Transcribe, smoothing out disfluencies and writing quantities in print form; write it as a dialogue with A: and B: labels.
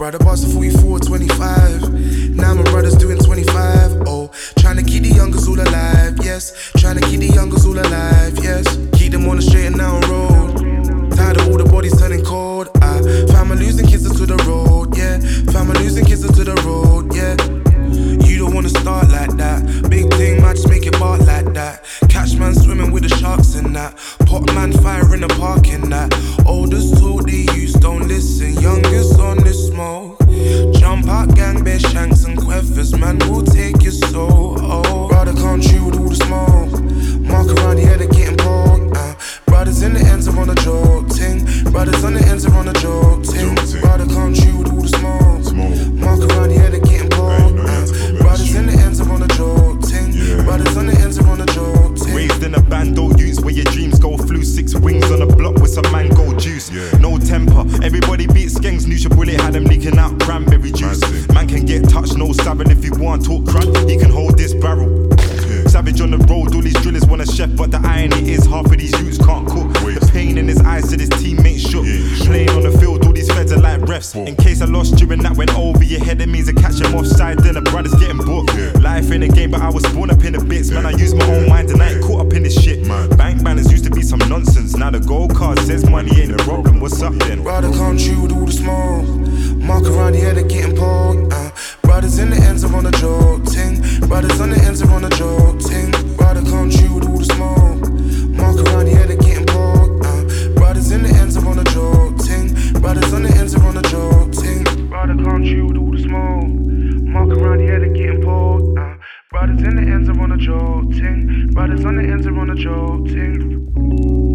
A: Brother boss of 44, 25. Now my brother's doing 25. Oh, trying to keep the youngers all alive, yes. Trying to keep the youngers all alive, yes. Keep them on the straight and narrow road. Tired of all the bodies turning cold. Family losing kids to the road, yeah. Family losing kids to the road, yeah. You don't wanna start like that. Big thing might just make it bark like that. Catch man swimming with the sharks and that. Pot man fire in the park and that. Oldest talk, the youth don't listen. Youngest on this smoke. Jump out gang, bear shanks and queffers. Man will take your soul. Oh, brother can't chew with all the smoke. Mark around here, they're getting broke. Brothers in the ends are on a joke ting. Brothers on the ends are on a joke ting. Brother can't chew with all the smoke. Mark around here, they're getting broke. Brothers in the ends are on a joke ting. Brothers on the ends are on a joke ting.
B: Raised in a bando, use where your dreams go flew. 6 wings on a block with some mango juice. No temper, everybody beats skanks. Nutra bullet had them leaking out cranberry juice. Man can get touched, no stabbing. If he want talk crud, he can hold this barrel. Savage on the road, all these drillers want a chef, but the irony is half of these youths can't cook. The pain in his eyes said his teammates shook. Playing on the field, all these feds are like refs. In case I lost you and that went over your head, it means I catch him offside, then the brother's getting booked. Life in a game, but I was born up in the bits. Man, I use my own mind and I ain't caught up in this shit. Bank banners used to be some nonsense. Now the gold card says money ain't a problem. What's up then?
A: Brother can't chew with all the smoke. Mark around here, they're getting poked. Brothers in the ends are on a joke ting. Brothers on the ends are on a joke ting. Brother can't chew with all the smoke. Mark around here, they're getting poked. Brothers in the ends are on a joke ting. Brothers on the ends are on a joke ting. Brother can't chew with all the smoke. Mark around here, they're getting poked. Brothers in the ends are on a joke ting. Brothers on the ends are on a joke ting.